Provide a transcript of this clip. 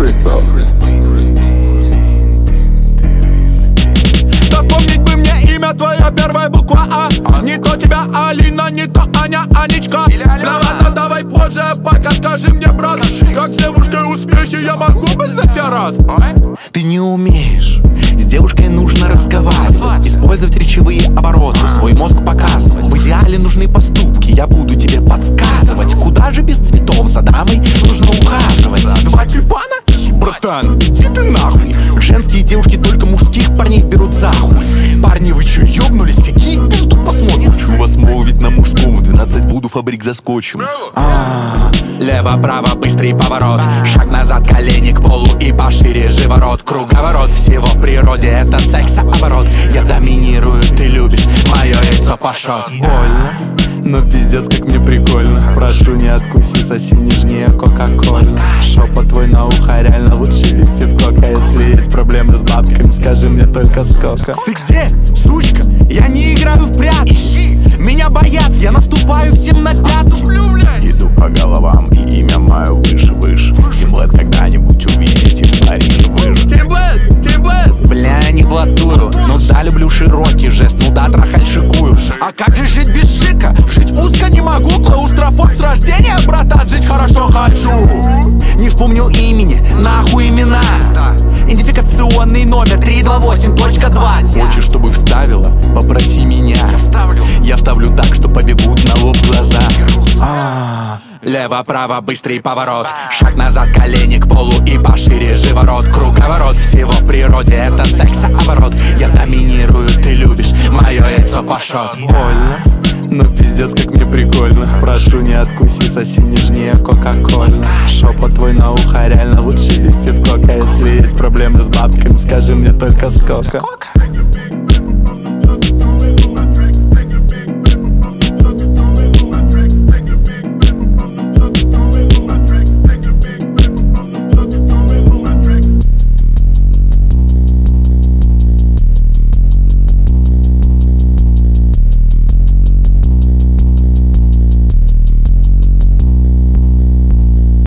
Crystal. Да вспомнить бы мне имя твое, первая буква А. Не то тебя Алина, не то Аня, Анечка. Давай, давай позже, пока скажи мне, брат, как с девушкой успехи я могу быть за тебя рад? Ты не умеешь, с девушкой нужно разговаривать, использовать речевые обороты, свой мозг показывать. В идеале нужны поступки, я буду тебе подсказывать. Куда же без цветов, за дамой нужно ухаживать. Два тюльпана? Братан, иди ты нахуй. Женские девушки только мужских парней берут за хуй. Парни, вы чё, ёбнулись? Какие пизду посмотрим? Хочу вас молвить на мужском, в 12 буду фабрик заскочим. Лево-право, быстрый поворот, шаг назад, колени к полу и пошире живород. Круговорот всего в природе, это секс-оборот. Я доминирую, ты любишь, мое яйцо пошёт. Больно, но пиздец как мне прикольно. Прошу, не откуси, соси нежнее кока-кола. Шепот твой на ухо, реально лучше листьев кока. Если есть проблемы с бабками, скажи мне только сколько. Ты где, сучка? Я не играю в прятки. Меня боятся, я наступаю всем на пятку. Иду по головам, и имя мое выше. Тимблэд когда-нибудь увидите в Париже выжить. Тимблэд! Бля, не блатую, ну да, люблю широкий жест, ну да, трахаль шикую. А как же жить без шика? Жить узко не могу, клаустрофоб с рождения, братан, жить хорошо хочу. Не вспомнил имени, нахуй имена. Идентификационный номер 328.20. Хочешь, чтобы вставила? Попроси меня. Я вставлю так, что побегут на лоб глаза. Лево-право, быстрый поворот, шаг назад, колени к полу и пошире живород. Круговорот всего в природе, это секс-оборот. Я доминирую, ты любишь, мое яйцо пошёт. Больно, но пиздец как мне прикольно. Прошу, не откуси, соси нежнее кока-кола. Шепот твой на ухо, реально лучше листьев кока. Если есть проблемы с бабками, скажи мне только сколько.